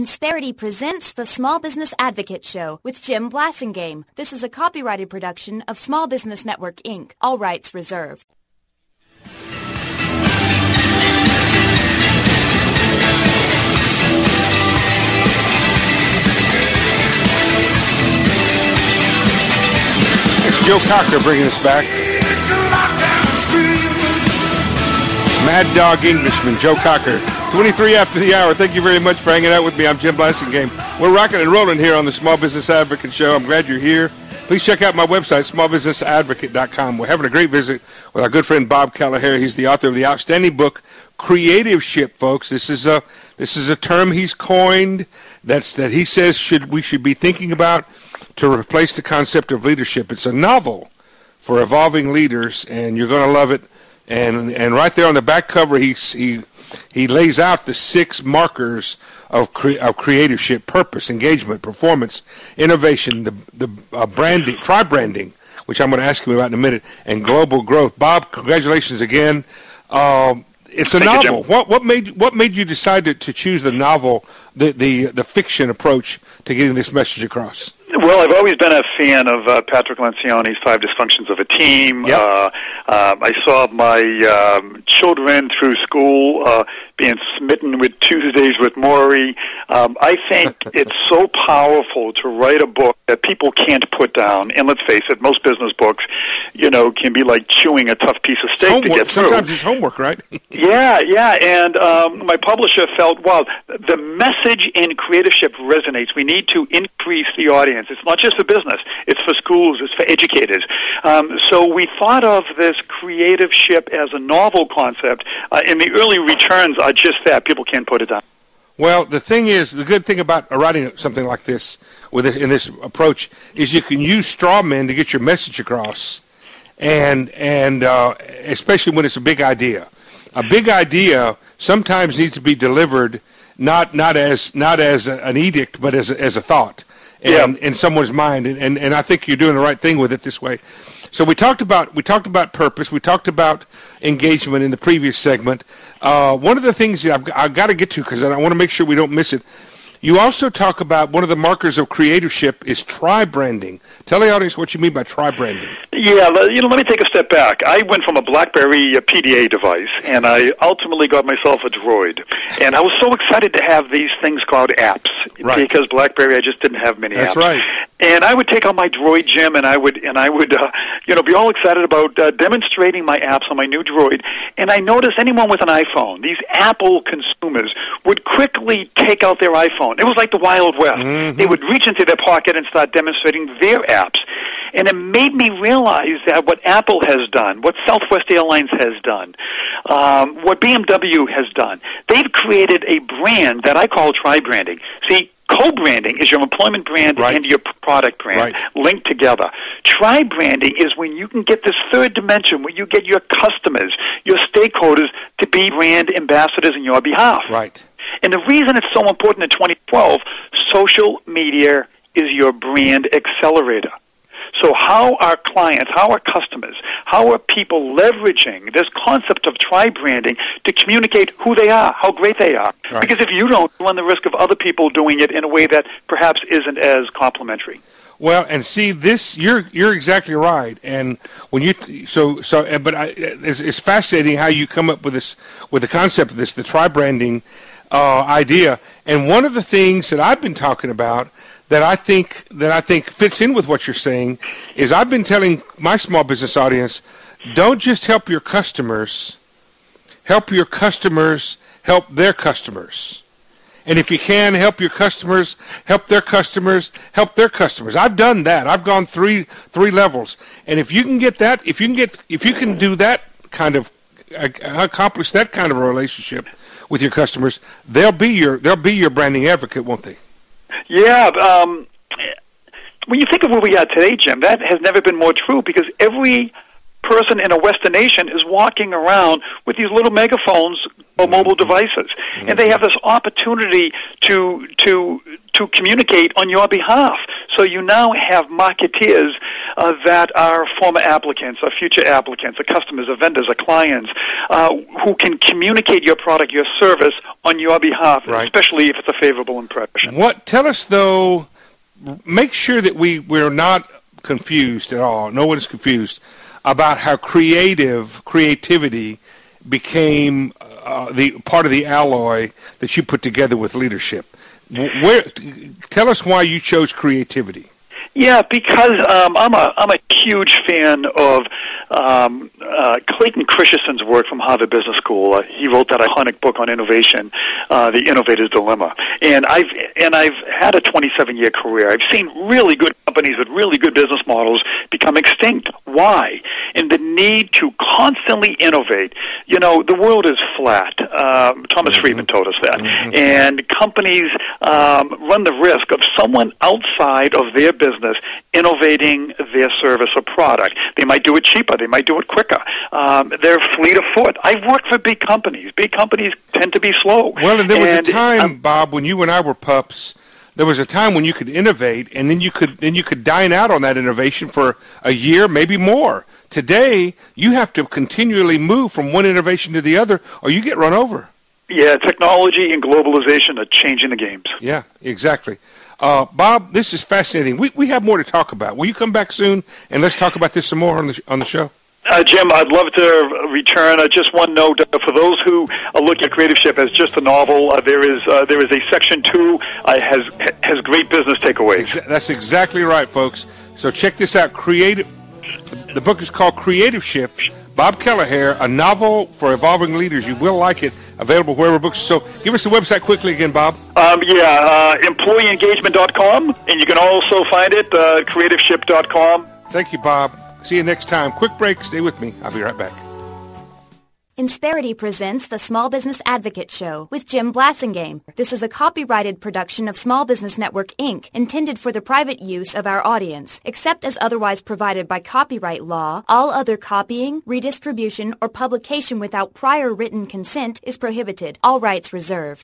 Insperity presents the Small Business Advocate Show with Jim Blasingame. This is a copyrighted production of Small Business Network, Inc. All rights reserved. It's Joe Cocker bringing us back. Mad Dog Englishman, Joe Cocker. 23 after the hour. Thank you very much for hanging out with me. I'm Jim Blasingame. We're rocking and rolling here on the Small Business Advocate Show. I'm glad you're here. Please check out my website, smallbusinessadvocate.com. We're having a great visit with our good friend Bob Kelleher. He's the author of the outstanding book, Creativeship, folks. This is a term he's coined that he says we should be thinking about to replace the concept of leadership. It's a novel for evolving leaders, and you're going to love it. And right there on the back cover, he lays out the 6 markers of creativeship: purpose, engagement, performance, innovation, the branding, tri-branding, which I'm going to ask him about in a minute, and global growth. Bob, congratulations again. It's a novel. What made you decide to choose the novel, the fiction approach to getting this message across? Well, I've always been a fan of Patrick Lencioni's 5 Dysfunctions of a Team. Yep. I saw my children through school being smitten with Tuesdays with Morrie. I think it's so powerful to write a book that people can't put down. And let's face it, most business books, can be like chewing a tough piece of steak to get through. Sometimes it's homework, right? Yeah. And my publisher felt, wow, the message in Creativeship resonates. We need to increase the audience. It's not just for business. It's for schools. It's for educators. So we thought of this Creativeship as a novel concept, and the early returns are just that. People can't put it down. Well, the good thing about writing something like this in this approach is you can use straw men to get your message across, and especially when it's a big idea. A big idea sometimes needs to be delivered not as an edict, but as a thought. In someone's mind, and I think you're doing the right thing with it this way. So we talked about purpose. We talked about engagement in the previous segment. One of the things that I've got to get to, because I want to make sure we don't miss it. You also talk about one of the markers of creativeship is tri-branding. Tell the audience what you mean by tri-branding. Yeah, let me take a step back. I went from a BlackBerry PDA device, and I ultimately got myself a Droid. And I was so excited to have these things called apps, right, because BlackBerry, I just didn't have many apps. That's right. And I would take out my Droid, Jim, and I would be all excited about demonstrating my apps on my new Droid. And I noticed anyone with an iPhone, these Apple consumers, would quickly take out their iPhone. It was like the Wild West. Mm-hmm. They would reach into their pocket and start demonstrating their apps. And it made me realize that what Apple has done, what Southwest Airlines has done, what BMW has done, they've created a brand that I call tri-branding. See, co-branding is your employment brand, right, and your product brand, right, linked together. Tri-branding is when you can get this third dimension where you get your customers, your stakeholders, to be brand ambassadors on your behalf. Right. And the reason it's so important in 2012, social media is your brand accelerator. So how are clients, how are customers, how are people leveraging this concept of tri-branding to communicate who they are, how great they are? Right. Because if you don't, you run the risk of other people doing it in a way that perhaps isn't as complimentary. Well, and see this, you're exactly right. And when it's fascinating how you come up with the concept of this, the tri-branding idea. And one of the things that I've been talking about that I think fits in with what you're saying is I've been telling my small business audience, don't just help your customers, help your customers help their customers. And if you can, help your customers, help their customers, help their customers. I've done that. I've gone three levels. And if you can get that, if you can do that kind of, accomplish that kind of a relationship with your customers, they'll be your branding advocate, won't they? Yeah. When you think of where we are today, Jim, that has never been more true because every person in a Western nation is walking around with these little megaphones or mobile devices, and they have this opportunity to communicate on your behalf. So you now have marketeers that are former applicants, or future applicants, or customers, or vendors, or clients, who can communicate your product, your service on your behalf, right, especially if it's a favorable impression. Tell us, though, make sure that we're not confused at all. No one is confused about how creativity became the part of the alloy that you put together with leadership. Tell us why you chose creativity. Yeah, because I'm a huge fan of Clayton Christensen's work from Harvard Business School. He wrote that iconic book on innovation, The Innovator's Dilemma. And I've had a 27-year career. I've seen really good companies with really good business models become extinct. Why? And the need to constantly innovate. You know, the world is flat. Thomas Friedman told us that. Mm-hmm. And companies run the risk of someone outside of their business innovating their service or product. They might do it cheaper. They might do it quicker. They're fleet of foot. I've worked for big companies. Big companies tend to be slow. Well, and there was a time, Bob, when you and I were pups, there was a time when you could innovate, and then you could dine out on that innovation for a year, maybe more. Today, you have to continually move from one innovation to the other, or you get run over. Yeah, technology and globalization are changing the games. Yeah, exactly. Bob, this is fascinating. We have more to talk about. Will you come back soon, and let's talk about this some more on the show? Jim, I'd love to return. Just one note for those who are looking at Creative Ship as just a novel. There is a section 2 has great business takeaways. That's exactly right, folks. So check this out. The book is called Creative Ship. Bob Kelleher, a novel for evolving leaders. You will like it. Available wherever books. So give us the website quickly again, Bob. Employeeengagement.com, and you can also find it creativeship.com. Thank you, Bob. See you next time. Quick break. Stay with me. I'll be right back. Insperity presents the Small Business Advocate Show with Jim Blasingame. This is a copyrighted production of Small Business Network, Inc., intended for the private use of our audience. Except as otherwise provided by copyright law, all other copying, redistribution, or publication without prior written consent is prohibited. All rights reserved.